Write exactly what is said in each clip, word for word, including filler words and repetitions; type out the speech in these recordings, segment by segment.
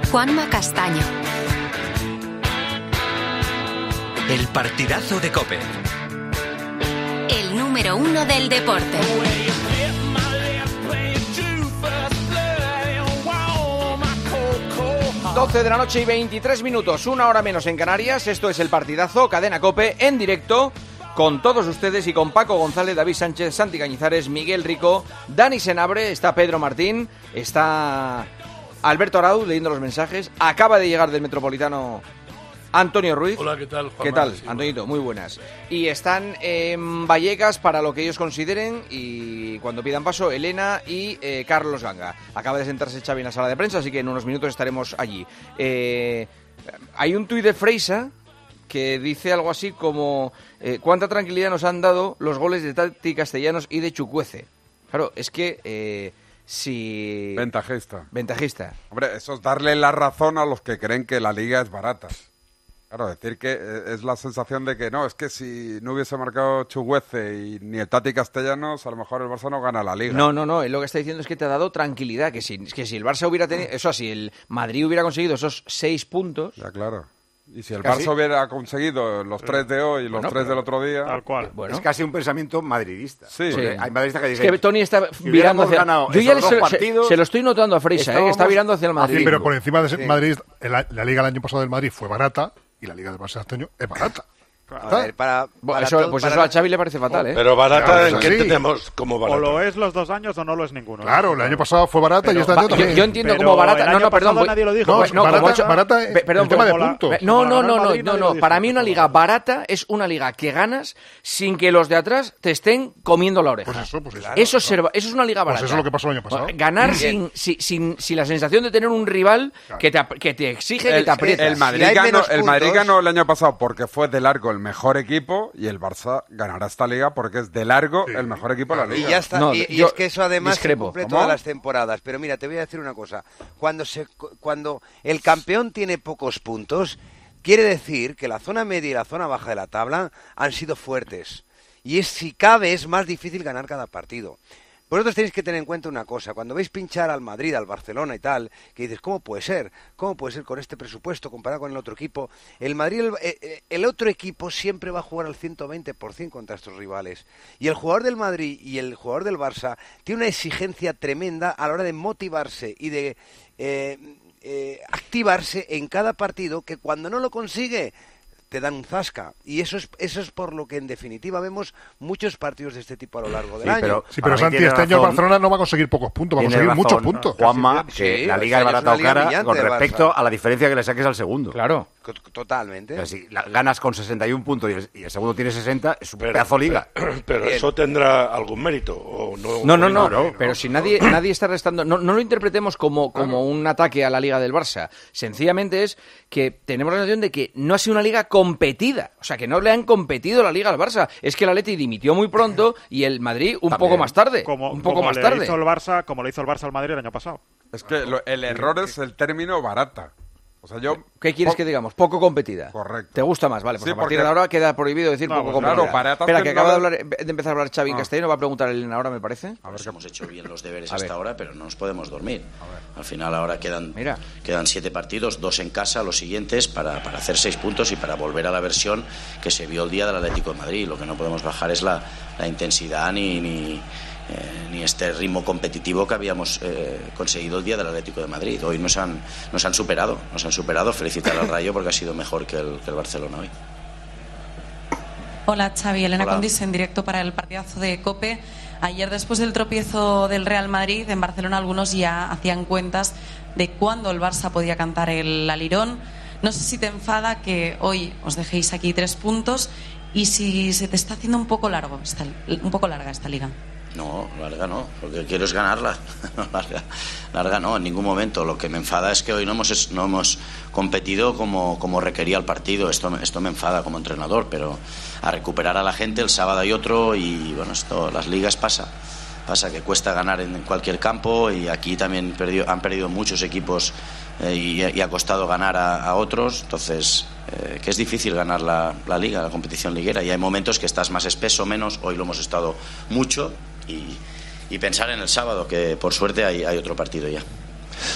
Juanma Castaño. El partidazo de COPE. El número uno del deporte. doce de la noche y veintitrés minutos, una hora menos en Canarias. Esto es el partidazo, Cadena COPE, en directo, con todos ustedes y con Paco González, David Sánchez, Santi Cañizares, Miguel Rico, Dani Senabre, está Pedro Martín, está Alberto Arau leyendo los mensajes, acaba de llegar del Metropolitano Antonio Ruiz. Hola, ¿qué tal, Juanma? ¿Qué tal, sí, Antonito? bueno. Muy buenas. Y están en Vallecas para lo que ellos consideren y cuando pidan paso, Elena y eh, Carlos Ganga. Acaba de sentarse Xavi en la sala de prensa, así que en unos minutos estaremos allí. Eh, hay un tuit de Freisa que dice algo así como eh, cuánta tranquilidad nos han dado los goles de Tati Castellanos y de Chukwueze. Claro, es que... Eh, si... Ventajista. Ventajista. Hombre, eso es darle la razón a los que creen que la Liga es barata. Claro, decir que es la sensación de que no, es que si no hubiese marcado Chukwueze y ni el Tati Castellanos, a lo mejor el Barça no gana la Liga. No, no, no, él lo que está diciendo es que te ha dado tranquilidad, que si, que si el Barça hubiera tenido, eso si el Madrid hubiera conseguido esos seis puntos... Ya, claro. Y si el Casi. Barça hubiera conseguido los tres de hoy y los Bueno, tres del otro día... Tal cual. Bueno. Es casi un pensamiento madridista. Sí. Sí. Hay madridistas que Es dicen... que Tony está si virando hubiéramos hacia... ganado Yo ya esos le- dos se, se- partidos, se lo estoy notando a Freisa, eh, que está estábamos virando hacia el Madrid. Sí, pero por encima de Sí. Madrid, la, la Liga el año pasado del Madrid fue barata y la Liga del Barça este año es barata. A ver, para, Bueno, para eso, todo- pues para- eso a Xavi le parece fatal, ¿eh? Pero barata, Claro, ¿en eso qué sí. entendemos como barata? O lo es los dos años o no lo es ninguno. Claro, el año pasado fue barata y este Va, año yo, también. yo entiendo Pero como barata... el No, año no, perdón. pasado voy- nadie lo dijo. No, Pues no, barata, como ha hecho- barata es Pe- perdón, el tema de como la- puntos. No, Como no, la ganó no, el no, Madrid, no, nadie no. lo dijo. Para mí una liga barata es una liga que ganas sin que los de atrás te estén comiendo la oreja. Pues eso, pues eso. Eso, es ser- eso es una liga Pues barata. eso es lo que pasó el año pasado. Ganar sin, sin, sin, sin la sensación de tener un rival que te, ap- que te exige, que El, te aprieta. el Madrid Si hay ganó, menos el Madrid puntos- ganó el año pasado porque fue de largo el mejor equipo y el Barça ganará esta liga porque es de largo Sí. el mejor equipo de la Y liga. ya está. No, y y yo es que eso además se discrepo. cumple ¿Cómo? todas las temporadas. Pero mira, te voy a decir una cosa. Cuando se cuando el campeón tiene pocos puntos, quiere decir que la zona media y la zona baja de la tabla han sido fuertes. Y es, si cabe, es más difícil ganar cada partido. Vosotros tenéis que tener en cuenta una cosa, cuando veis pinchar al Madrid, al Barcelona y tal, que dices, ¿cómo puede ser? ¿Cómo puede ser con este presupuesto comparado con el otro equipo? El Madrid, el, eh, el otro equipo siempre va a jugar al ciento veinte por ciento contra estos rivales. Y el jugador del Madrid y el jugador del Barça tiene una exigencia tremenda a la hora de motivarse y de eh, eh, activarse en cada partido, que cuando no lo consigue te dan un zasca, y eso es eso es por lo que en definitiva vemos muchos partidos de este tipo a lo largo del Sí, año. pero- Sí, Para pero mí Santi, tiene este año razón. Barcelona no va a conseguir pocos puntos, va a Tiene conseguir razón, muchos puntos. Juanma, Sí, que la este Liga es año es barata una o liga cara brillante con el respecto Barça. a la diferencia que le saques al segundo. Claro. Co- Totalmente. O sea, si la- ganas con sesenta y un puntos y el, y el segundo tiene sesenta, es un Pero- pedazo liga. Pero Bien. eso tendrá algún mérito. ¿O no, No, no, no, no, pero si nadie, nadie está restando, no, no lo interpretemos como, como un ataque a la Liga del Barça, sencillamente es que tenemos la sensación de que no ha sido una liga competida, o sea, que no le han competido la Liga al Barça, es que el Atleti dimitió muy pronto y el Madrid un También. poco más tarde, Como, un poco como más le tarde. hizo el Barça, como le hizo el Barça al Madrid el año pasado. Es que lo- el error es el término barata. O sea, yo... ¿Qué quieres po- que digamos? Poco competida. Correcto. ¿Te gusta más? Vale, pues Sí, a partir porque- de ahora queda prohibido decir No, poco pues competida. claro, barata Espera, es que que acaba no de, la- hablar, de empezar a hablar Xavi en Ah. castellano, va a preguntar Elena ahora, me parece. A ver Pues qué- hemos hecho bien los deberes A hasta ver. ahora, pero no nos podemos dormir. Al final ahora quedan, Mira. quedan siete partidos, dos en casa, los siguientes, para, para hacer seis puntos y para volver a la versión que se vio el día del Atlético de Madrid. Lo que no podemos bajar es la, la intensidad ni, ni, eh, ni este ritmo competitivo que habíamos eh, conseguido el día del Atlético de Madrid. Hoy nos han, nos han superado, nos han superado. Felicitar al Rayo porque ha sido mejor que el, que el Barcelona hoy. Hola Xavi, Elena Hola. Condis en directo para el partidazo de COPE. Ayer, después del tropiezo del Real Madrid en Barcelona, algunos ya hacían cuentas de cuándo el Barça podía cantar el alirón. No sé si te enfada que hoy os dejéis aquí tres puntos y si se te está haciendo un poco largo, esta, un poco larga esta liga. No, larga no, lo que quiero es ganarla. larga, larga no, en ningún momento. Lo que me enfada es que hoy no hemos, no hemos competido como, como requería el partido. Esto, me- esto me enfada como entrenador, pero a recuperar a la gente el sábado hay otro y bueno, esto, las ligas pasa. Pasa que cuesta ganar en cualquier campo y aquí también perdió, han perdido muchos equipos eh, y, y ha costado ganar a, a otros. Entonces, eh, que es difícil ganar la, la liga, la competición liguera. Y hay momentos que estás más espeso, menos. Hoy lo hemos estado mucho y, y pensar en el sábado, que por suerte hay, hay otro partido ya.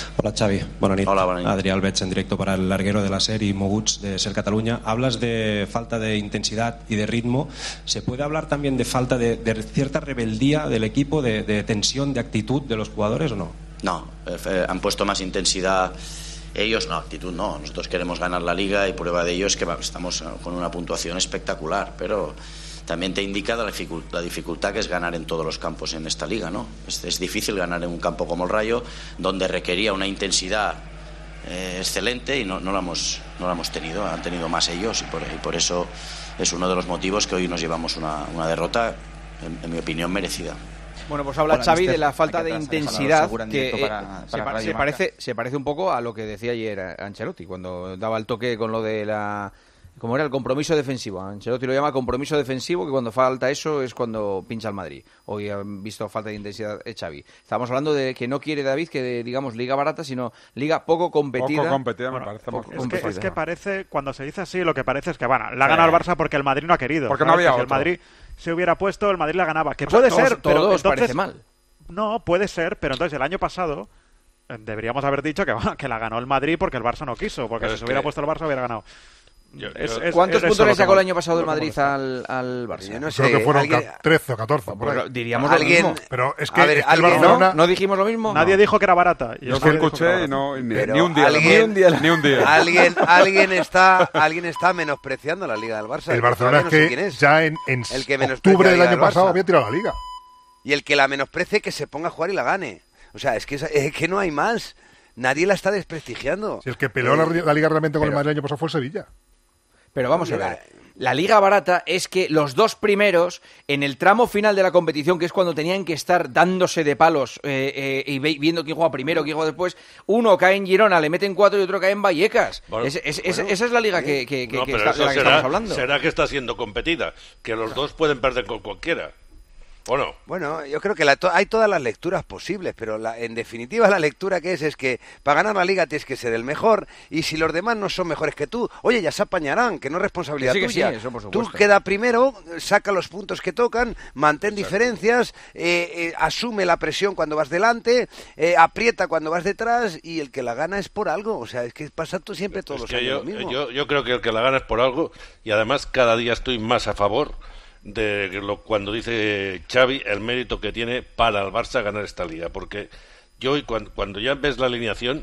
Hola Xavi, bona nit. Hola, bona nit. Adrià Albeig en directo para el larguero de la SER y Moguts de SER Cataluña. Hablas de falta de intensidad y de ritmo. ¿Se puede hablar también de falta de, de cierta rebeldía del equipo, de, de tensión, de actitud de los jugadores o no? No, eh, han puesto más intensidad ellos, no, actitud no. Nosotros queremos ganar la Liga y prueba de ello es que estamos con una puntuación espectacular, pero también te indica la dificultad, la dificultad que es ganar en todos los campos en esta liga, ¿no? Es, es difícil ganar en un campo como el Rayo, donde requería una intensidad eh, excelente y no, no, la hemos, no la hemos tenido, han tenido más ellos y por, y por eso es uno de los motivos que hoy nos llevamos una, una derrota, en, en mi opinión, merecida. Bueno, pues habla Bueno, Xavi mister, de la falta hay que de atrasar el intensidad seguro en que directo eh, para- se, para pa- Radio se Marca. parece se parece un poco a lo que decía ayer Ancelotti cuando daba el toque con lo de la como era el compromiso defensivo. Ancelotti lo llama compromiso defensivo, que cuando falta eso es cuando pincha el Madrid. Hoy han visto falta de intensidad eh, Xavi. Estamos hablando de que no quiere David que digamos liga barata, sino liga poco competida. Poco competida, Bueno, me parece más Es que, competida. es que parece, cuando se dice así, lo que parece es que, bueno, la ha ganado el Barça porque el Madrid no ha querido. Porque no ¿sabes? había Que si el otro. Madrid se hubiera puesto, el Madrid la ganaba. Que O sea, puede todos- ser, pero todo os entonces... parece mal. No, puede ser, pero entonces el año pasado eh, deberíamos haber dicho que, bueno, que la ganó el Madrid porque el Barça no quiso, porque Pero si es se hubiera que- puesto el Barça hubiera ganado. Yo- Es- yo- es- ¿Cuántos es eso puntos le lo que sacó el mol- año pasado el lo que Madrid molesta. al, al Barça? Yo no sé, Creo que fueron alguien- ca- trece o catorce. por ahí. Pues diríamos lo alguien- mismo. Pero es que, A ver, es que el alguien- Barcelona... ¿No? ¿No dijimos lo mismo? Nadie dijo que era barata. Y Yo nadie sí dijo que escuché era y no, ni, Pero ni un día. alguien- ni un día. Ni un día. Alguien, alguien está, alguien está menospreciando la Liga del Barça. El Barcelona es Todavía no sé que quién es. ya en, en El que menosprecia octubre la del Liga año del pasado Barça. había tirado la Liga. Y el que la menosprecie, que se ponga a jugar y la gane. O sea, es que, es, es que no hay más. Nadie la está desprestigiando. Si el que peleó la, Eh, la Liga realmente con pero- el Madrid el año pasado fue el Sevilla. Pero vamos a ver, la liga barata es que los dos primeros, en el tramo final de la competición, que es cuando tenían que estar dándose de palos eh, eh, y ve- viendo quién juega primero, quién juega después, uno cae en Girona, le meten cuatro y otro cae en Vallecas. Bueno, Es- es- es- bueno, esa es la liga que, que- que- No, que pero está- eso de la que será, estamos hablando. será que está siendo competida, que los dos pueden perder con cualquiera. ¿O no? Bueno, yo creo que la to- hay todas las lecturas posibles, pero la- en definitiva la lectura que es es que para ganar la Liga tienes que ser el mejor y si los demás no son mejores que tú, oye, ya se apañarán, que no es responsabilidad Que sí, que tuya. sí, eso por Tú supuesto. queda primero, saca los puntos que tocan, mantén diferencias, eh, eh, asume la presión cuando vas delante, eh, aprieta cuando vas detrás y el que la gana es por algo. O sea, es que pasa tú siempre todos Es los que años yo, lo mismo. yo, yo creo que el que la gana es por algo y además cada día estoy más a favor de lo, cuando dice Xavi el mérito que tiene para el Barça ganar esta liga, porque yo hoy cuando, cuando ya ves la alineación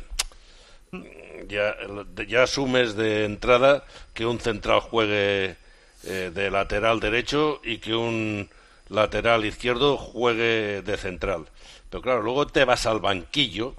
ya, ya asumes de entrada que un central juegue eh, de lateral derecho y que un lateral izquierdo juegue de central, pero claro, luego te vas al banquillo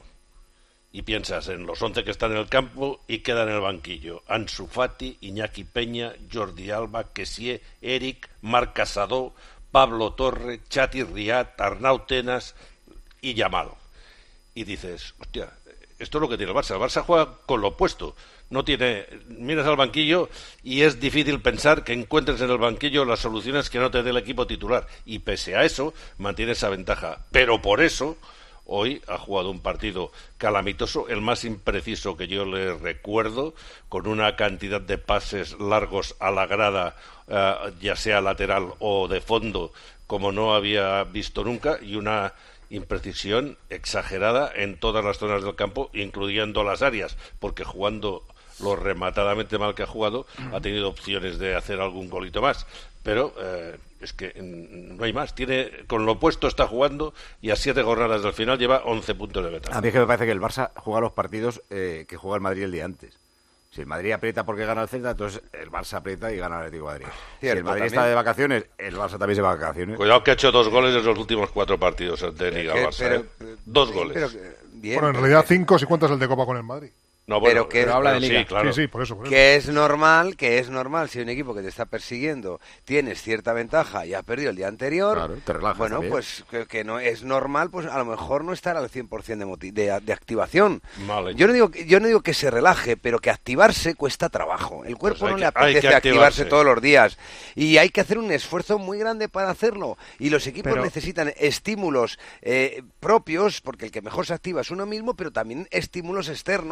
y piensas en los once que están en el campo y quedan en el banquillo. Ansu Fati, Iñaki Peña, Jordi Alba, Kessie, Eric, Marc Casado, Pablo Torre, Chati Riat, Arnau Tenas y Yamal. Y dices, hostia, esto es lo que tiene el Barça. El Barça juega con lo opuesto. No tiene, miras al banquillo y es difícil pensar que encuentres en el banquillo las soluciones que no te dé el equipo titular. Y pese a eso, mantiene esa ventaja. Pero por eso hoy ha jugado un partido calamitoso, el más impreciso que yo le recuerdo, con una cantidad de pases largos a la grada, eh, ya sea lateral o de fondo, como no había visto nunca, y una imprecisión exagerada en todas las zonas del campo, incluyendo las áreas, porque jugando lo rematadamente mal que ha jugado, ha tenido opciones de hacer algún golito más, pero eh, es que mm, no hay más. Tiene, con lo opuesto está jugando y a siete jornadas del final lleva once puntos de ventaja. A mí es que me parece que el Barça juega los partidos eh, que juega el Madrid el día antes. Si el Madrid aprieta porque gana el Celta, entonces el Barça aprieta y gana el Atlético de Madrid. Si Cierto, el Madrid también. está de vacaciones, el Barça también se va de vacaciones. Cuidado que ha hecho dos goles en los últimos cuatro partidos de Liga Que- Barça. pero- ¿eh? Dos sí, goles. pero que- bien, Bueno, en pero realidad que- cinco si cuentas el de Copa con el Madrid. No, bueno, pero que- Pero habla de sí, Liga. claro. Sí, sí, por eso. Por eso. Que es normal, que es normal, si un equipo que te está persiguiendo tienes cierta ventaja y has perdido el día anterior, Claro, te relajas bueno, también. pues que, que no es normal, pues a lo mejor no estar al cien por ciento de, moti- de, de activación. Mal hecho. Yo no digo que- yo no digo que se relaje, pero que activarse cuesta trabajo. El cuerpo Pues hay no que- le hay que apetece activarse activarse. todos los días y hay que hacer un esfuerzo muy grande para hacerlo. Y los equipos Pero- necesitan estímulos eh, propios, porque el que mejor se activa es uno mismo, pero también estímulos externos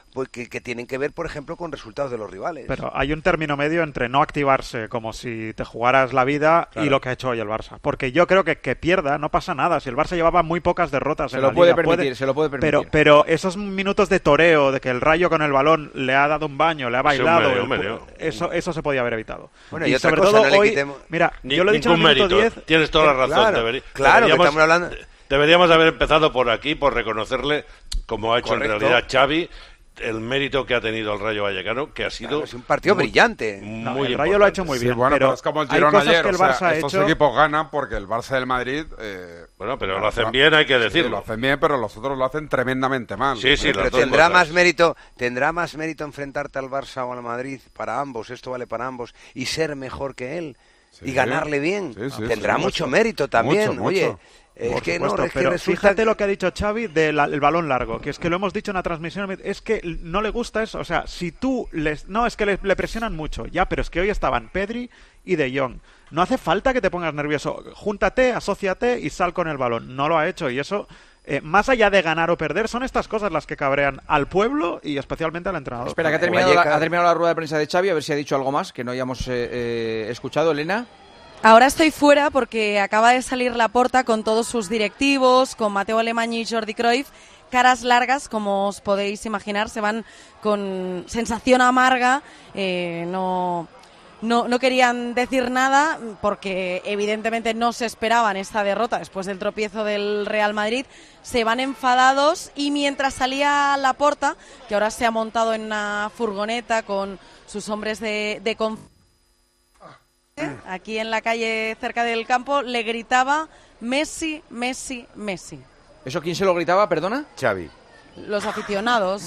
pues, que, que tienen que ver, por ejemplo, con resultados de los rivales. Pero hay un término medio entre no activarse como si te jugaras la vida claro. y lo que ha hecho hoy el Barça. Porque yo creo que que pierda no pasa nada. Si el Barça llevaba muy pocas derrotas se en lo la puede Liga, permitir, puede... se lo puede permitir. Pero, pero esos minutos de toreo, de que el Rayo con el balón le ha dado un baño, le ha bailado, sí, hombre, hombre, eso, eso se podía haber evitado. Bueno, y, y otra sobre cosa, todo no hoy, quitemos... mira, Ni, yo lo he dicho en el minuto diez. Tienes toda la razón. Claro, Deberí, claro deberíamos, que estamos hablando... deberíamos haber empezado por aquí, por reconocerle, como ha hecho Correcto. en realidad Xavi, el mérito que ha tenido el Rayo Vallecano, que ha sido... Claro, es un partido muy, brillante. Muy no, el importante. Rayo lo ha hecho muy bien, sí, bueno, pero, pero es como el hay Girona cosas ayer, que el o sea, Barça ha estos hecho... equipos ganan porque el Barça del Madrid... Eh, bueno, pero no, lo hacen no, bien, hay que sí, decirlo. lo hacen bien, pero los otros lo hacen tremendamente mal. Sí, sí, pero tendrá más mérito, tendrá más mérito enfrentarte al Barça o al Madrid para ambos, esto vale para ambos, y ser mejor que él, sí, y ganarle bien. Sí, sí, tendrá sí, mucho mucho, mero también, mucho, oye. mucho. Es Por que supuesto, no, es que pero resulta... fíjate lo que ha dicho Xavi del el balón largo, que es que lo hemos dicho en la transmisión, es que no le gusta eso, o sea, si tú les... No, es que le, le presionan mucho, ya, pero es que hoy estaban Pedri y De Jong. No hace falta que te pongas nervioso, júntate, asóciate y sal con el balón. No lo ha hecho y eso... Eh, más allá de ganar o perder, son estas cosas las que cabrean al pueblo y especialmente al entrenador. Espera, que ha terminado, la, ha terminado la rueda de prensa de Xavi, a ver si ha dicho algo más que no hayamos eh, eh, escuchado. Elena. Ahora estoy fuera porque acaba de salir Laporta con todos sus directivos, con Mateo Alemany y Jordi Cruyff. Caras largas, como os podéis imaginar, se van con sensación amarga, eh, no... No, no querían decir nada porque evidentemente no se esperaban esta derrota después del tropiezo del Real Madrid. Se van enfadados y mientras salía Laporta, que ahora se ha montado en una furgoneta con sus hombres de, de confianza, aquí en la calle cerca del campo, le gritaba Messi, Messi, Messi. ¿Eso quién se lo gritaba, perdona? Xavi. Los aficionados.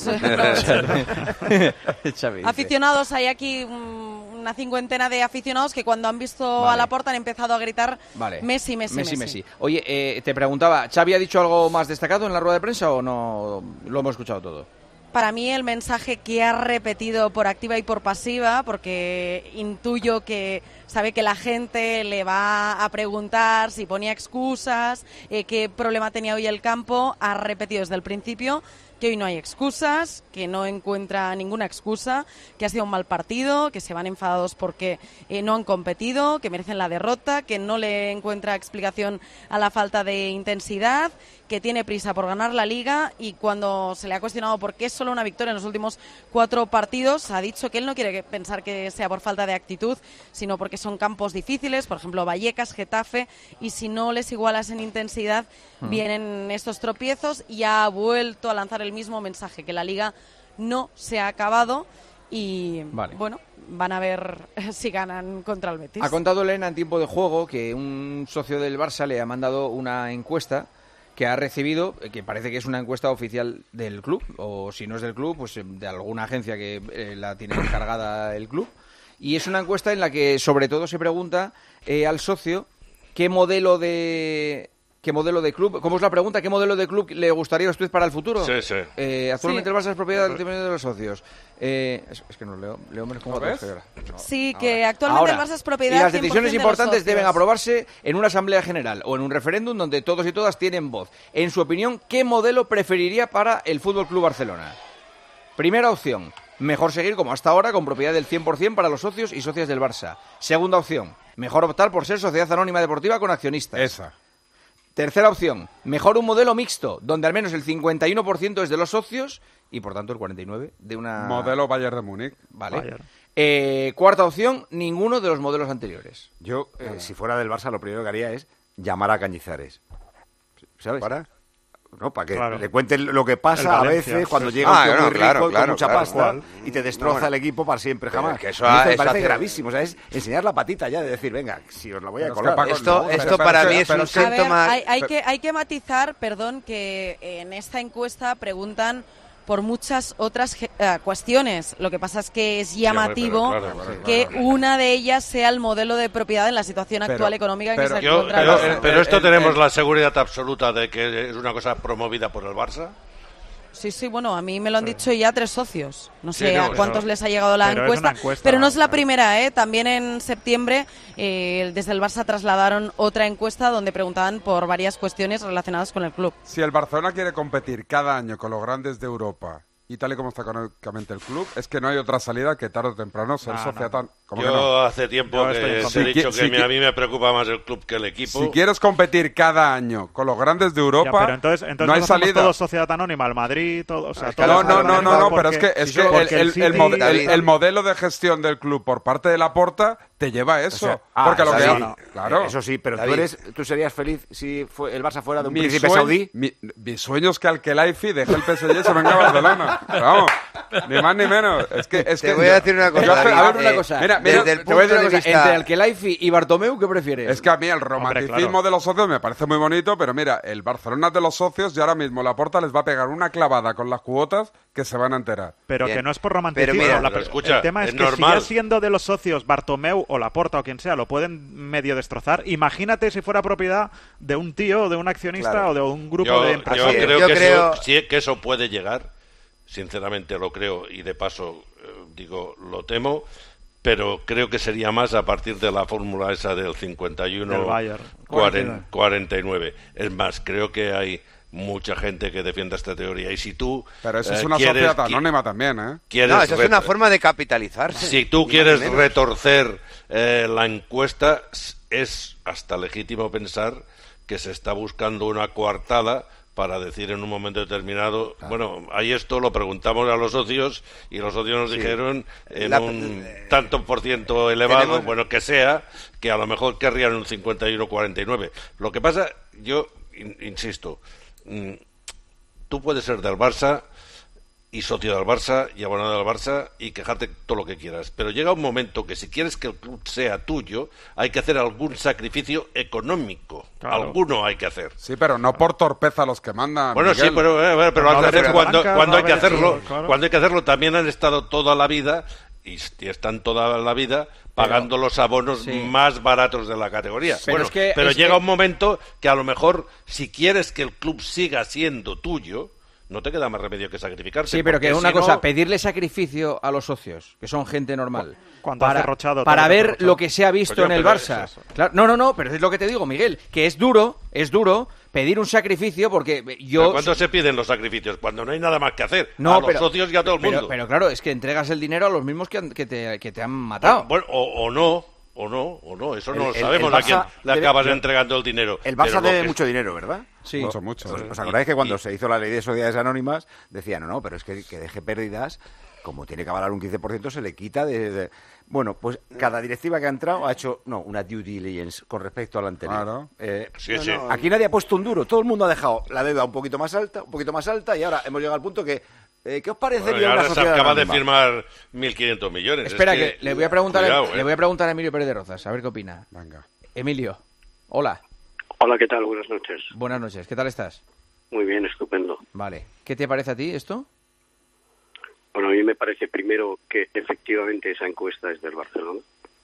Xavi, aficionados, hay aquí una cincuentena de aficionados que cuando han visto vale. a Laporta han empezado a gritar vale. Messi, Messi, Messi, Messi. Messi. Oye, eh, te preguntaba, ¿Xavi ha dicho algo más destacado en la rueda de prensa o no lo hemos escuchado todo? Para mí el mensaje que ha repetido por activa y por pasiva, porque intuyo que sabe que la gente le va a preguntar si ponía excusas, eh, qué problema tenía hoy el campo, ha repetido desde el principio que hoy no hay excusas, que no encuentra ninguna excusa, que ha sido un mal partido, que se van enfadados porque eh, no han competido, que merecen la derrota, que no le encuentra explicación a la falta de intensidad, que tiene prisa por ganar la Liga y cuando se le ha cuestionado por qué es solo una victoria en los últimos cuatro partidos, ha dicho que él no quiere pensar que sea por falta de actitud, sino porque son campos difíciles, por ejemplo Vallecas, Getafe, y si no les igualas en intensidad, mm. vienen estos tropiezos y ha vuelto a lanzar el mismo mensaje, que la Liga no se ha acabado y vale. bueno, van a ver si ganan contra el Betis. Ha contado Elena en tiempo de juego que un socio del Barça le ha mandado una encuesta que ha recibido, que parece que es una encuesta oficial del club, o si no es del club, pues de alguna agencia que eh, la tiene encargada el club, y es una encuesta en la que sobre todo se pregunta eh, al socio qué modelo de... ¿Qué modelo de club? ¿Cómo es la pregunta? ¿Qué modelo de club le gustaría a usted para el futuro? Sí, sí. Eh, actualmente sí. el Barça es propiedad del de los socios. Eh, es, es que no leo, leo menos como ves? No, sí, ahora. que actualmente Ahora. el Barça es propiedad Y las cien por decisiones ciento importantes de los deben socios. aprobarse en una asamblea general o en un referéndum donde todos y todas tienen voz. En su opinión, ¿qué modelo preferiría para el Fútbol Club Barcelona? Primera opción, mejor seguir como hasta ahora con propiedad del cien por ciento para los socios y socias del Barça. Segunda opción, mejor optar por ser sociedad anónima deportiva con accionistas. Esa. Tercera opción, mejor un modelo mixto, donde al menos el cincuenta y uno por ciento es de los socios y por tanto el cuarenta y nueve por ciento de una... Modelo Bayern de Múnich. Vale. Bayern. Eh, cuarta opción, ninguno de los modelos anteriores. Yo, eh, si fuera del Barça, lo primero que haría es llamar a Cañizares. ¿Sabes? ¿Para? No, para que Claro. le cuenten lo que pasa El a Valencia, veces cuando sí. llega Ah, un tío no, muy claro, rico claro, con mucha claro, pasta cual. y te destroza No, bueno. el equipo para siempre, Pero jamás. es que eso A mí ha- me eso parece hace- gravísimo, o sea, es enseñar la patita ya de decir, venga, si os la voy a Pero es que colar. Paco, Esto, no, esto pero- para pero- mí es pero- un pero- A ver, síntoma... hay, hay que, hay que matizar, perdón, que en esta encuesta preguntan por muchas otras ge- eh, cuestiones. Lo que pasa es que es llamativo hombre, pero claro, claro, que claro. una de ellas sea el modelo de propiedad en la situación Pero- actual económica en que pero- se Yo- encuentra el pero, Barça. pero esto El- tenemos el- la seguridad absoluta de que es una cosa promovida por el Barça. Sí, sí, bueno, a mí me lo han dicho ya tres socios. No Sí, sé no, a pero- cuántos les ha llegado la pero es encuesta, una encuesta, pero no es la claro. primera, ¿eh? También en septiembre eh, desde el Barça trasladaron otra encuesta donde preguntaban por varias cuestiones relacionadas con el club. Si el Barcelona quiere competir cada año con los grandes de Europa y tal y como está económicamente el club, es que no hay otra salida que tarde o temprano ser No, socia no. tan... ¿Cómo Yo que no? hace tiempo Yo que estoy en te contra. he dicho Si que qui- me- a mí me preocupa más el club que el equipo. Si quieres competir cada año con los grandes de Europa, Ya, pero entonces, entonces no hay nos hacemos salida. todos sociedad anónima, el Madrid, todo, o sea, No, todos no, no, no, no, pero es que, porque- es que el, porque el- City- el mod- el- el modelo de gestión del club por parte de Laporta te lleva a eso. O sea, ah, porque lo eso que sí, ha- claro. Eso sí, pero tú, David. eres, tú serías feliz si fue el Barça fuera de un Mi príncipe sueño- saudí. Mi, mi sueño es que al Kelaifi deje el P S G y se venga a Barcelona. Pero vamos, ni más ni menos. Es que, es Te que voy a decir una cosa, yo- David. a ver, Eh, una cosa. Mira, desde mira, el te voy a decir punto una de cosa. vista- Entre Alkelaifi y Bartomeu, ¿qué prefieres? Es que a mí el romanticismo de los socios me parece muy bonito, pero mira, el Barcelona es de los socios y ahora mismo Laporta les va a pegar una clavada con las cuotas que se van a enterar. Pero Bien. que no es por romanticismo. Pero mira, la- pero escucha, el tema es, es que normal. si ya siendo de los socios Bartomeu o Laporta o quien sea, lo pueden medio destrozar. Imagínate si fuera propiedad de un tío, de un accionista Claro. o de un grupo yo, de yo empresarios. creo, Yo que, creo- Eso, sí, que eso puede llegar, sinceramente lo creo, y de paso, eh, digo, lo temo, pero creo que sería más a partir de la fórmula esa del cincuenta y uno Del Bayern. cuarenta y nueve. Es más, creo que hay mucha gente que defienda esta teoría, y si tú Pero eso es eh, una quieres, sociedad qui- anónima también, ¿eh? quieres No, eso es ret- una forma de capitalizarse. Si tú Ni más quieres ni menos. retorcer eh, la encuesta, s- es hasta legítimo pensar que se está buscando una coartada para decir en un momento determinado, bueno, ahí esto lo preguntamos a los socios y los socios nos Sí. dijeron en La- un tanto por ciento elevado, Tenemos- bueno, que sea, que a lo mejor querrían un cincuenta y uno cuarenta y nueve. Lo que pasa, yo in- insisto, mm, tú puedes ser del Barça y socio del Barça y abonado del Barça y quejarte todo lo que quieras, pero llega un momento que si quieres que el club sea tuyo hay que hacer algún sacrificio económico. Claro. Alguno hay que hacer. Sí, pero no por torpeza los que mandan. Bueno, Miguel. sí, pero, eh, pero, No lo haber haces hecho cuando, banca, cuando no hay que haber hecho- hacerlo. claro. Cuando hay que hacerlo también han estado toda la vida y, y están toda la vida pagando los abonos sí. más baratos de la categoría. Pero Bueno, es que- pero es llega que- un momento que a lo mejor si quieres que el club siga siendo tuyo, no te queda más remedio que sacrificarse. Sí, pero que porque una si cosa, no- pedirle sacrificio a los socios, que son gente normal, Cuando para, hace Rochado, para todo lo que ver hace Rochado. lo que se ha visto Coño, en el pero Barça. es eso. Claro, no, no, no, pero es lo que te digo, Miguel, que es duro, es duro pedir un sacrificio porque ¿Pero yo... ¿Cuándo se piden los sacrificios? Cuando no hay nada más que hacer. No, a los pero- socios y a todo el pero- mundo. Pero, claro, es que entregas el dinero a los mismos que, han- que, te, que te han matado. Bueno, o, o no, o no, o no. Eso no El- lo el- sabemos el a quién Barça le debe- acabas entregando el dinero. El Pero Barça lo debe que- mucho dinero, ¿verdad? Sí. Mucho, mucho. ¿Os, sí. os acordáis que cuando y- se hizo la ley de sociedades anónimas decían, no, no, pero es que, que deje pérdidas, como tiene que avalar un quince por ciento, se le quita de, de- Bueno, pues cada directiva que ha entrado ha hecho, no, una due diligence con respecto a la anterior. Claro. Eh, Sí, no, sí. no, aquí nadie ha puesto un duro, todo el mundo ha dejado la deuda un poquito más alta, un poquito más alta, y ahora hemos llegado al punto que, eh, ¿qué os parecería Bueno, y una ahora se sociedad acaba de anónima? firmar mil quinientos millones. Espera, Es que, le voy a preguntar a- cuidado, le eh. voy a preguntar a Emilio Pérez de Rozas, a ver qué opina. Venga. Emilio, hola, Hola, ¿qué tal? Buenas noches. buenas noches, ¿qué tal estás? Muy bien, estupendo. Vale, ¿qué te parece a ti esto? Bueno, a mí me parece primero que efectivamente esa encuesta es del Barcelona.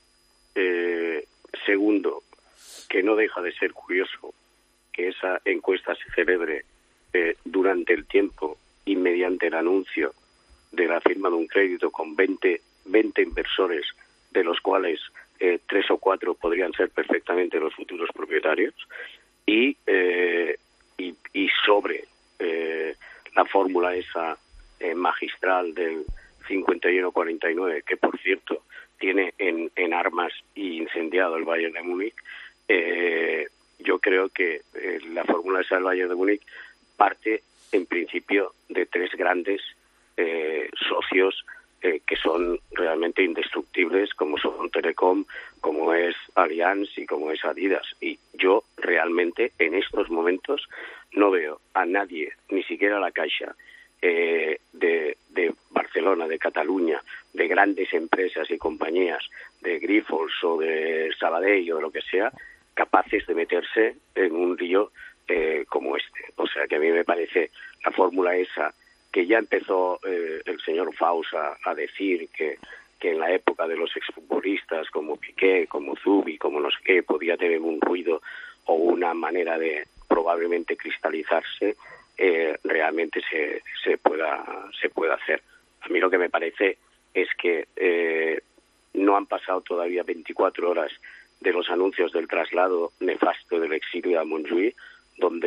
Eh, segundo, que no deja de ser curioso que esa encuesta se celebre eh, durante el tiempo y mediante el anuncio de la firma de un crédito con veinte, veinte inversores, de los cuales eh, tres o cuatro podrían ser perfectamente los futuros propietarios, y, eh, y, y sobre eh, la fórmula esa eh, magistral del cincuenta y uno cuarenta y nueve, que por cierto tiene en, en armas y incendiado el Bayern de Múnich. eh, yo creo que eh, la fórmula esa del Bayern de Múnich parte en principio de tres grandes eh, socios eh, que son realmente indestructibles, como son Telecom, como es Allianz y como es Adidas. Y yo realmente en estos momentos no veo a nadie, ni siquiera a la Caixa, eh, de, de Barcelona, de Cataluña, de grandes empresas y compañías, de Grifols o de Sabadell o de lo que sea, capaces de meterse en un lío eh, como este. O sea que a mí me parece la fórmula esa que ya empezó eh, el señor Faus a, a decir que, que en la época de los exfutbolistas como Piqué, como Zubi, como no sé qué, podía tener un ruido o una manera de probablemente cristalizarse, eh, realmente se, se pueda se pueda hacer. A mí lo que me parece es que eh, no han pasado todavía veinticuatro horas de los anuncios del traslado nefasto del exilio a Montjuïc, donde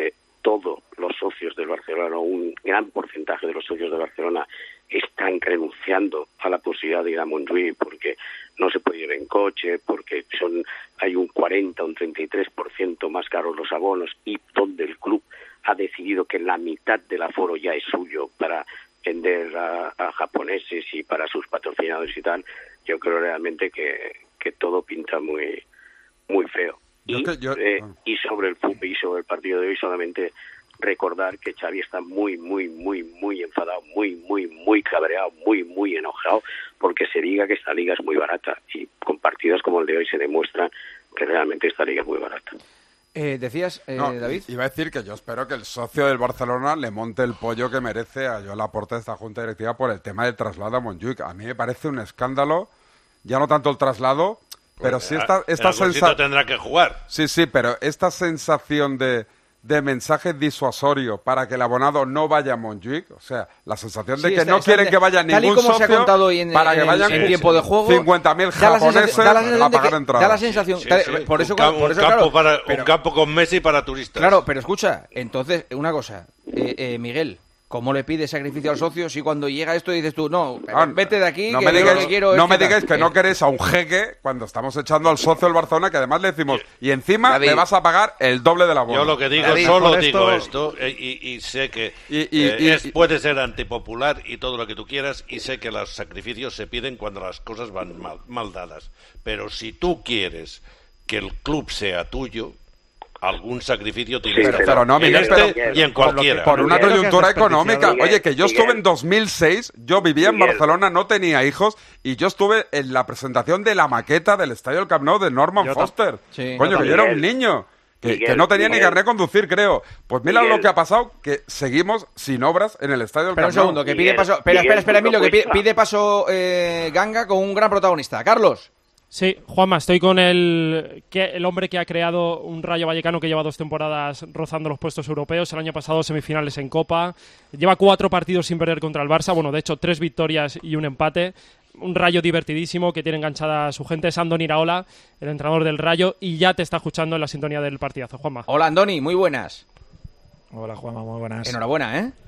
todos los socios del Barcelona, un gran porcentaje de los socios del Barcelona, están renunciando a la posibilidad de ir a Montjuïc porque no se puede ir en coche, porque son hay un cuarenta, un treinta y tres por ciento más caros los abonos, y donde el club ha decidido que la mitad del aforo ya es suyo para vender a, a japoneses y para sus patrocinadores y tal. Yo creo realmente que, que todo pinta muy muy feo. Y, Yo, yo... eh, y sobre el fútbol y sobre el partido de hoy, solamente recordar que Xavi está muy, muy, muy, muy enfadado, muy, muy, muy cabreado, muy, muy enojado, porque se diga que esta liga es muy barata, y con partidos como el de hoy se demuestra que realmente esta liga es muy barata. Eh, decías, eh, No, David. Iba a decir que yo espero que el socio del Barcelona le monte el pollo que merece a Joan Laporta de esta junta directiva por el tema del traslado a Montjuïc. A mí me parece un escándalo, ya no tanto el traslado, pero Pues, sí esta, esta en algún sitio sensación... tendrá que jugar. Sí, sí, pero esta sensación de, de mensaje disuasorio para que el abonado no vaya a Montjuïc, o sea, la sensación de Sí, que está- no está- quieren que vaya tal y ningún como se ha socio contado hoy en- para que en- vayan en tiempo de juego, cincuenta mil da la japoneses sensación- da la sensación a de pagar que- entradas. da la sensación- Sí, tal- sí, por eso- un, cam- por eso, un campo claro, para pero- un campo con Messi para turistas. Claro, pero escucha, entonces, una cosa, eh, eh, Miguel, ¿cómo le pides sacrificio al socio si cuando llega esto dices tú, no, Ah, vete de aquí, no que me yo digáis, lo que quiero es no me que tal? digáis que no Eh, queréis a un jeque cuando estamos echando al socio del Barcelona, que además le decimos, y encima David. le vas a pagar el doble de la bono. Yo lo que digo, David, solo con digo esto- esto, eh, y, y sé que Y- y- eh, y- es- y- puede ser antipopular y todo lo que tú quieras, y sé que los sacrificios se piden cuando las cosas van mal, mal dadas. Pero si tú quieres que el club sea tuyo, algún sacrificio tienes Sí, que pero hacer. no, Miguel, en este pero- y en por lo que- cualquiera. Por una Miguel, coyuntura lo que has económica. desperdiciado. Oye, que yo Miguel, estuve en dos mil seis, yo vivía en Miguel. Barcelona, no tenía hijos, y yo estuve en la presentación de la maqueta del Estadio del Camp Nou de Norman Yo ta- Foster. Sí. Coño, Yo que yo era un Miguel. niño. Que, Miguel, que no tenía ni Miguel. carnet de conducir, creo. Pues mira Miguel. lo que ha pasado, que seguimos sin obras en el Estadio del Espera un Camp Nou. segundo, que pide Miguel, paso. Espera, Miguel, espera, espera, ¿cuánto Emilio, que pide, cuesta? pide paso eh, Ganga con un gran protagonista. Carlos. Sí, Juanma, estoy con el, que, el hombre que ha creado un Rayo Vallecano que lleva dos temporadas rozando los puestos europeos. El año pasado semifinales en Copa. Lleva cuatro partidos sin perder contra el Barça. Bueno, de hecho, tres victorias y un empate. Un Rayo divertidísimo que tiene enganchada a su gente. Es Andoni Iraola, el entrenador del Rayo, y ya te está escuchando en la sintonía del partidazo, Juanma. Hola, Andoni, muy buenas. Hola, Juanma, muy buenas. Enhorabuena, ¿eh?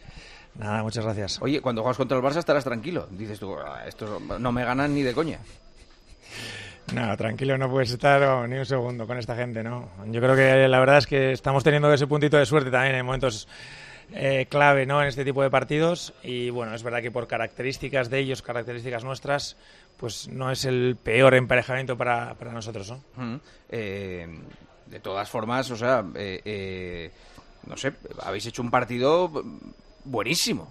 Nada, muchas gracias. Oye, cuando juegas contra el Barça estarás tranquilo. Dices tú, "Ah, estos no me ganan ni de coña". Nada, tranquilo, no puedes estar oh, ni un segundo con esta gente, ¿no? Yo creo que la verdad es que estamos teniendo ese puntito de suerte también en momentos eh, clave, ¿no? En este tipo de partidos. Y bueno, es verdad que por características de ellos, características nuestras, pues no es el peor emparejamiento para, para nosotros, ¿no? Mm, eh, de todas formas, o sea, eh, eh, no sé, habéis hecho un partido buenísimo.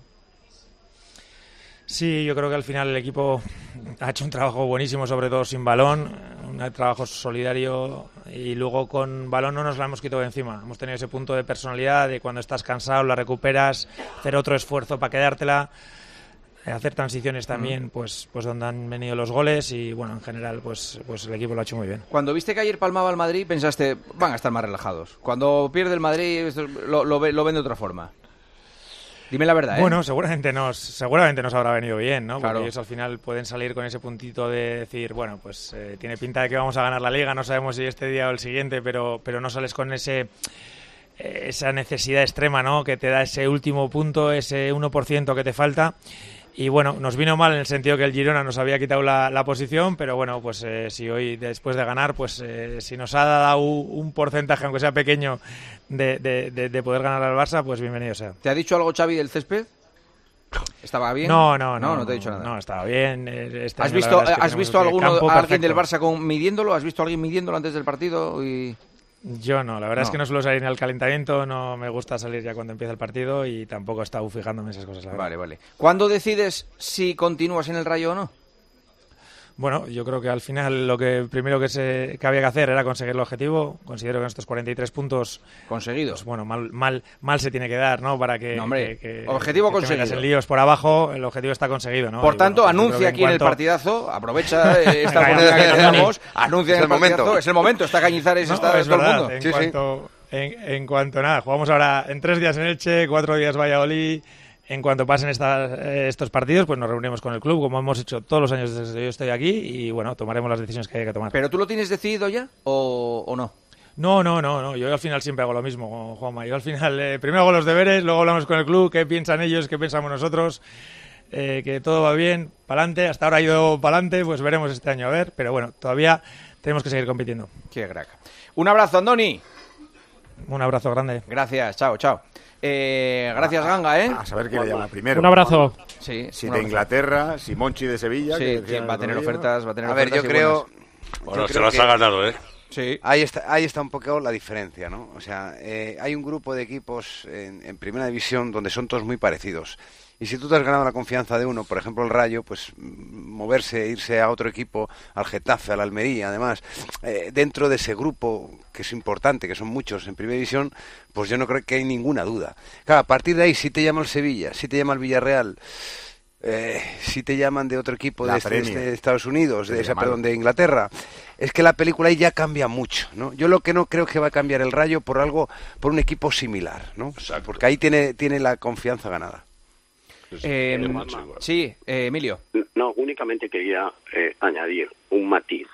Sí, yo creo que al final el equipo ha hecho un trabajo buenísimo, sobre todo sin balón, un trabajo solidario, y luego con balón no nos la hemos quitado de encima. Hemos tenido ese punto de personalidad, de cuando estás cansado la recuperas, hacer otro esfuerzo para quedártela, hacer transiciones también, pues, pues donde han venido los goles, y bueno, en general pues, pues el equipo lo ha hecho muy bien. Cuando viste que ayer palmaba el Madrid, pensaste, van a estar más relajados. Cuando pierde el Madrid, esto lo, lo, ve- lo ven de otra forma. Dime la verdad, ¿eh? Bueno, seguramente nos, seguramente nos habrá venido bien, ¿no? Porque Claro. ellos al final pueden salir con ese puntito de decir, bueno, pues eh, tiene pinta de que vamos a ganar la Liga, no sabemos si este día o el siguiente, pero, pero no sales con ese eh, esa necesidad extrema, ¿no? Que te da ese último punto, ese uno por ciento que te falta. Y bueno, nos vino mal en el sentido que el Girona nos había quitado la, la posición, pero bueno, pues eh, si hoy, después de ganar, pues eh, si nos ha dado un porcentaje, aunque sea pequeño, de, de, de, de poder ganar al Barça, pues bienvenido sea. ¿Te ha dicho algo Xavi del césped? ¿Estaba bien? No, no, no. No, no te ha dicho nada. No, estaba bien. Este ¿Has año la visto, verdad es que ¿has tenemos visto el alguno, campo a alguien del perfecto. Barça con, midiéndolo? ¿Has visto a alguien midiéndolo antes del partido? Y... Yo no, la verdad No. es que no suelo salir ni al calentamiento, no me gusta salir ya cuando empieza el partido y tampoco he estado fijándome en esas cosas, la verdad. Vale, vale. ¿Cuándo decides si continúas en el Rayo o no? Bueno, yo creo que al final lo que primero que, se, que había que hacer era conseguir el objetivo. Considero que en estos cuarenta y tres puntos... Conseguidos. Pues bueno, mal, mal, mal se tiene que dar, ¿no? Para que... No, hombre, que- que- objetivo que te conseguido. metas en líos por abajo, el objetivo está conseguido, ¿no? Por Y tanto, bueno, pues yo creo anuncia que aquí en el cuanto- partidazo, aprovecha eh, esta Venga, oportunidad que ya, tenemos, Dani. anuncia Es en el el momento. partidazo. Es el momento, está Cañizares, No, está es todo verdad, el mundo. En, cuanto, En, en cuanto nada, jugamos ahora en tres días en Elche, cuatro días Valladolid. En cuanto pasen estas, eh, estos partidos, pues nos reunimos con el club, como hemos hecho todos los años desde que yo estoy aquí, y bueno, tomaremos las decisiones que haya que tomar. ¿Pero tú lo tienes decidido ya o, o no? No, no, no, no. Yo al final siempre hago lo mismo, Juanma. Yo al final eh, primero hago los deberes, luego hablamos con el club, qué piensan ellos, qué pensamos nosotros, eh, que todo va bien, pa'lante. Hasta ahora ha ido pa'lante, pues veremos este año a ver. Pero bueno, todavía tenemos que seguir compitiendo. Qué crack. Un abrazo, Andoni. Un abrazo grande. Gracias, chao, chao. Eh, gracias, Ganga, ¿eh? A saber quién le llama primero. Un abrazo. Sí, Si un de abrazo. Inglaterra, si Monchi de Sevilla. Sí, que decía ¿quién va a tener el otro día, ofertas? Va a tener A ver, ofertas yo y creo... buenas. Bueno, yo se creo las que ha ganado, ¿eh? Sí. Ahí está, ahí está un poco la diferencia, ¿no? O sea, eh, hay un grupo de equipos en, en Primera División donde son todos muy parecidos. Y si tú te has ganado la confianza de uno, por ejemplo el Rayo, pues moverse, irse a otro equipo, al Getafe, al Almería, además, eh, dentro de ese grupo, que es importante, que son muchos en Primera División, pues yo no creo que hay ninguna duda. Claro, a partir de ahí, si te llama el Sevilla, si te llama el Villarreal, eh, si te llaman de otro equipo de, este, de este, de Estados Unidos, de, esa, perdón, de Inglaterra, es que la película ahí ya cambia mucho, ¿no? Yo lo que no creo que va a cambiar el Rayo por algo, por un equipo similar, ¿no? Exacto. Porque ahí tiene, tiene la confianza ganada. Eh, sí, eh, Emilio. No, únicamente quería eh, añadir un matiz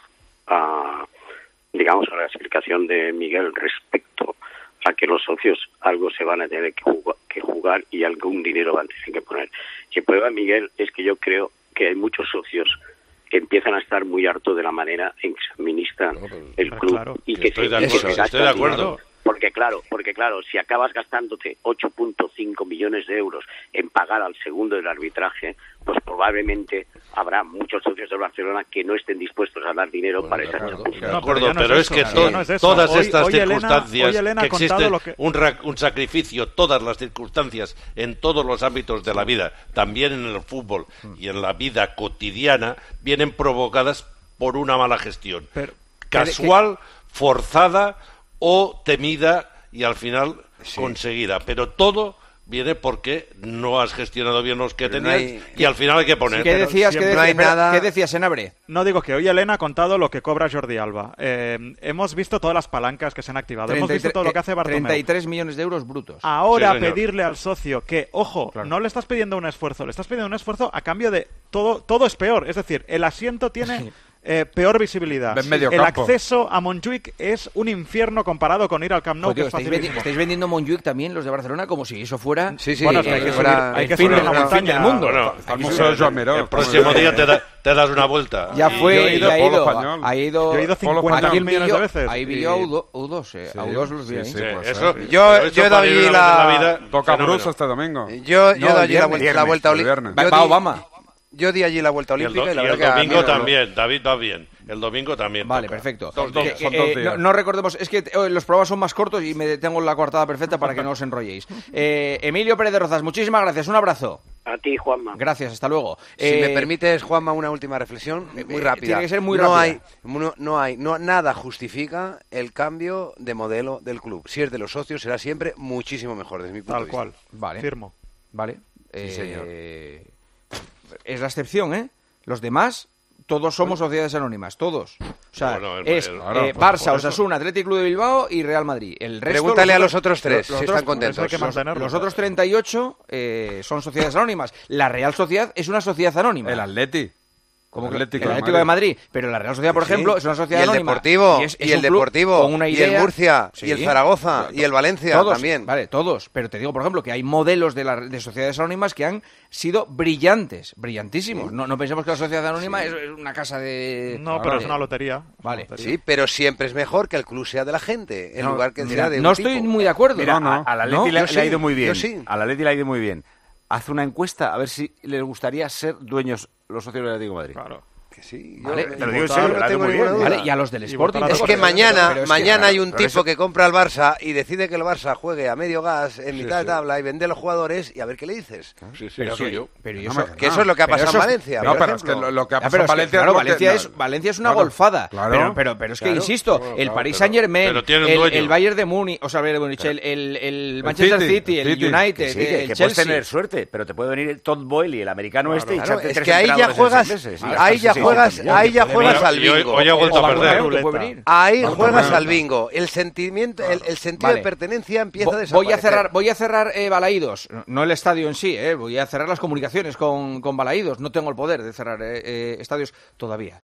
a, digamos, a la explicación de Miguel respecto a que los socios algo se van a tener que jugar, que jugar y algún dinero van a tener que poner. Que prueba Miguel es que yo creo que hay muchos socios que empiezan a estar muy hartos de la manera en que se administra no, el club claro, y que estoy se, de acuerdo, que se gasta estoy de acuerdo. dinero. Porque claro, porque claro, si acabas gastándote ocho punto cinco millones de euros en pagar al segundo del arbitraje, pues probablemente habrá muchos socios de Barcelona que no estén dispuestos a dar dinero Bueno, para de esa acuerdo, chapuza. de acuerdo, No, pero ya no pero es es eso, que claro, to- ya no es eso. todas Hoy- estas hoy Elena- circunstancias hoy Elena ha que contado existen, lo que- un, ra- un sacrificio, todas las circunstancias en todos los ámbitos de la vida, también en el fútbol y en la vida cotidiana, vienen provocadas por una mala gestión. Pero- casual, forzada o temida y al final conseguida. Pero todo viene porque no has gestionado bien los que Pero no tenías hay- y al final hay que poner. ¿Qué decías? ¿Qué, siempre decías? hay Espera, nada- ¿Qué decías, Senabre? No, digo que hoy Elena ha contado lo que cobra Jordi Alba. Eh, hemos visto todas las palancas que se han activado. Hemos visto todo lo que hace Bartomeu. treinta y tres millones de euros brutos. Ahora Sí, señor. pedirle al socio que, ojo, Claro. no le estás pidiendo un esfuerzo, le estás pidiendo un esfuerzo a cambio de todo, todo es peor. Es decir, el asiento tiene eh, peor visibilidad. Ven medio El campo. acceso a Montjuic es un infierno comparado con ir al Camp Nou, Joder, que es estáis, vendi- facilísimo. estáis vendiendo Montjuic también los de Barcelona como si eso fuera Sí, sí, Bueno, eh, hay que fuera- subir- hay el que fin, subir del- la el fin montaña. del mundo. Bueno, Al Museo Joan Miró. el próximo día te, da- te das una vuelta. Ya Y- fue, yo he ido y ha a Polo ido, Español. ha ido, Yo he ido Polo cincuenta Español. mil millones de veces. Ahí y- vi a U dos, eh, a U dos los vi ahí. sí, Sí, pues, eso, sí. Yo- pero eso yo he dado para ir allí una vez la- en la vida, Toca fenómeno. Bruce este domingo. Yo, yo No, he dado allí la, viernes, vuelta- la viernes, vuelta el olímpica. viernes. Va- va Obama. Yo di allí la vuelta Y el, olímpica do- y la y el verdad que a mí domingo no- también, David va bien. El domingo también. Vale, toca. perfecto. Dos Que- días, que, son dos eh, días. no, no recordemos, es que eh, los programas son más cortos y me tengo la coartada perfecta para que no os enrolléis. Eh, Emilio Pérez de Rozas, muchísimas gracias, un abrazo. A ti, Juanma. Gracias, hasta luego. Si Eh, me permites, Juanma, una última reflexión muy eh, rápida. tiene que ser muy no rápida. Hay, no, no hay, no, nada justifica el cambio de modelo del club. Si es de los socios, será siempre muchísimo mejor, desde mi punto Tal de vista. cual. Vale. Firmo. Vale. Sí, señor. Eh, es la excepción, ¿eh? Los demás, todos somos sociedades anónimas, todos. O sea, Bueno, el- es el- claro, eh, por- Barça, por Osasuna, Atlético Club de Bilbao y Real Madrid. El resto, Pregúntale a los otros- otros tres si los están otros- contentos. Eso hay que Los, mantenerlo. los otros treinta y ocho eh, son sociedades anónimas. La Real Sociedad es una sociedad anónima. El Atleti. Como el que- Atlético, el Atlético de Madrid. Pero la Real Sociedad, por Sí. ejemplo, es una sociedad y el anónima. Deportivo, es- y, es el un club Deportivo, con una y idea- el Murcia, Sí. y el Zaragoza, y el Valencia Todos, también. Vale, todos. Pero te digo, por ejemplo, que hay modelos de, la- de sociedades anónimas que han sido brillantes, brillantísimos. No, no pensemos que la sociedad anónima es, es una casa de... No, pero es una lotería. Vale. Una lotería. Sí, pero siempre es mejor que el club sea de la gente, en No, lugar que mira, sea de un no estoy tipo. muy de acuerdo. Mira, No, no. a- al Atleti No, le, yo le ha sí, ido muy bien. yo sí. Al Atleti le ha ido muy bien. Haz una encuesta a ver si les gustaría ser dueños los socios del Atlético de Madrid. Claro. Que sí, Vale, yo, te lo yo digo en no serio, le ha ido tengo muy ninguna bien. duda. Vale, y a los del Y Sporting... votar a Es todos. que mañana, Pero es que, mañana hay claro, un pero tipo eso- que compra el Barça y decide que el Barça juegue a medio gas en mitad de tabla y vende los jugadores y a ver qué le dices. Sí, sí, Pero, soy que- yo. pero No eso- me- Que eso es lo que ha Pero pasado eso en es- Valencia. No, por pero es que ejemplo. lo, lo que ha Ya, pasado pero en es que, Valencia claro, es lo que- Valencia, no, es, Valencia es una claro, golfada. claro. Pero, pero, pero es que, Claro. insisto, Claro, el claro, Paris pero- Saint Germain, pero tiene un el, dueño. el Bayern de Múnich, o sea, el Bayern de Múnich, el, el, el Manchester City, City, el City. United, Que sí, que, el que Chelsea. puedes tener suerte, pero te puede venir el Todd Boyle y el americano este y Claro, echarte es tres que ahí ya entrenadores juegas, ingleses. ahí ya Sí, juegas, sí, ahí ya puede juegas venir. al Y hoy- bingo. hoy ha vuelto O a perder. Bartomeu, que puede venir. Ahí Bartomeu. juegas al bingo. El sentimiento, el, el sentido Vale. de pertenencia empieza a Vo- desaparecer. Voy a cerrar, voy a cerrar eh, Balaídos, no el estadio en sí, eh, voy a cerrar las comunicaciones con, con Balaídos. No tengo el poder de cerrar eh, eh, estadios todavía.